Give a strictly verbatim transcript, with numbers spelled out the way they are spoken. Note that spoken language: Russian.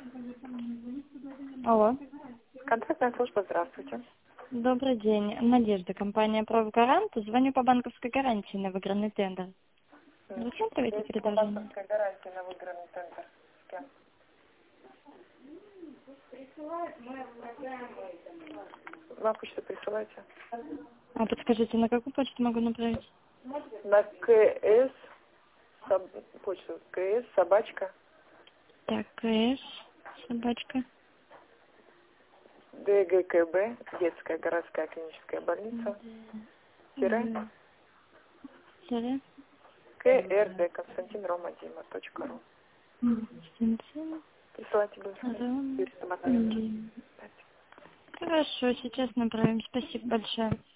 Алло. Контактная служба, здравствуйте. Добрый день. Надежда, компания «Профгарант». Звоню по банковской гарантии на выигранный тендер. Зачем провести Есть по предложение? банковской гарантии на выигранный тендер. С кем? На почту присылайте. А подскажите, на какую почту могу направить? На КС, соб- почту, КС, собачка, Так, КС, собачка. ДГКБ, детская городская клиническая больница, тире, Тире. КРД, Константин Рома Дима, точка ру. Константин. Присылайте быстро. Ром. Юрий Тимофеевич. Хорошо, сейчас направим. Спасибо большое.